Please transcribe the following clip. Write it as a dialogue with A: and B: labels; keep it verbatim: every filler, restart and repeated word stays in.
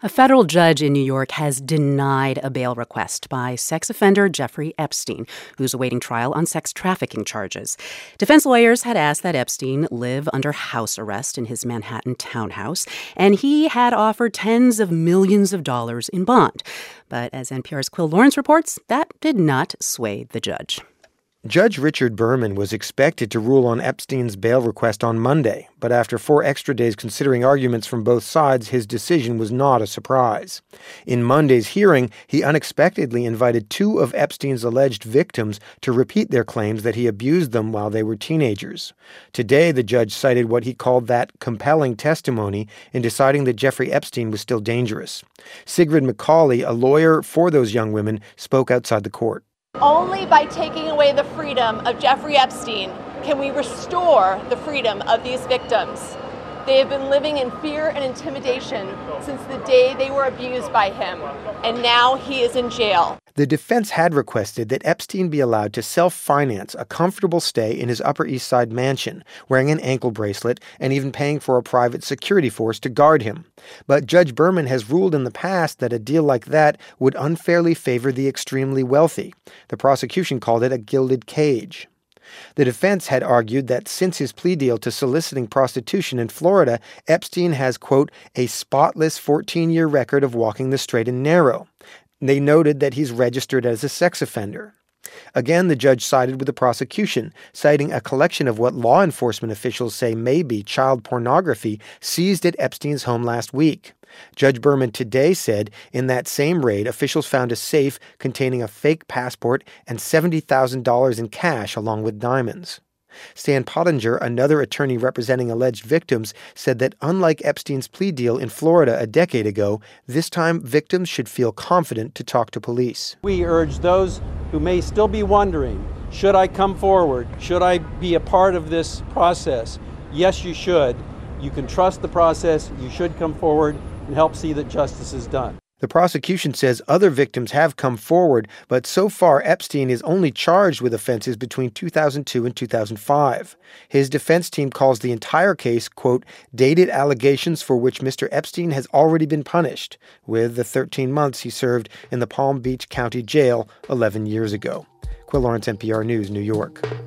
A: A federal judge in New York has denied a bail request by sex offender Jeffrey Epstein, who's awaiting trial on sex trafficking charges. Defense lawyers had asked that Epstein live under house arrest in his Manhattan townhouse, and he had offered tens of millions of dollars in bond. But as N P R's Quill Lawrence reports, that did not sway the judge.
B: Judge Richard Berman was expected to rule on Epstein's bail request on Monday, but after four extra days considering arguments from both sides, his decision was not a surprise. In Monday's hearing, he unexpectedly invited two of Epstein's alleged victims to repeat their claims that he abused them while they were teenagers. Today, the judge cited what he called that compelling testimony in deciding that Jeffrey Epstein was still dangerous. Sigrid McCauley, a lawyer for those young women, spoke outside the court.
C: Only by taking away the freedom of Jeffrey Epstein can we restore the freedom of these victims. They have been living in fear and intimidation since the day they were abused by him, and now he is in jail.
B: The defense had requested that Epstein be allowed to self-finance a comfortable stay in his Upper East Side mansion, wearing an ankle bracelet and even paying for a private security force to guard him. But Judge Berman has ruled in the past that a deal like that would unfairly favor the extremely wealthy. The prosecution called it a gilded cage. The defense had argued that since his plea deal to soliciting prostitution in Florida, Epstein has, quote, a spotless fourteen-year record of walking the straight and narrow. They noted that he's registered as a sex offender. Again, the judge sided with the prosecution, citing a collection of what law enforcement officials say may be child pornography seized at Epstein's home last week. Judge Berman today said in that same raid, officials found a safe containing a fake passport and seventy thousand dollars in cash along with diamonds. Stan Pottinger, another attorney representing alleged victims, said that unlike Epstein's plea deal in Florida a decade ago, this time victims should feel confident to talk to police.
D: We urge those who may still be wondering, should I come forward? Should I be a part of this process? Yes, you should. You can trust the process. You should come forward and help see that justice is done.
B: The prosecution says other victims have come forward, but so far Epstein is only charged with offenses between two thousand two and two thousand five. His defense team calls the entire case, quote, dated allegations for which Mister Epstein has already been punished, with the thirteen months he served in the Palm Beach County Jail eleven years ago. Quill Lawrence, N P R News, New York.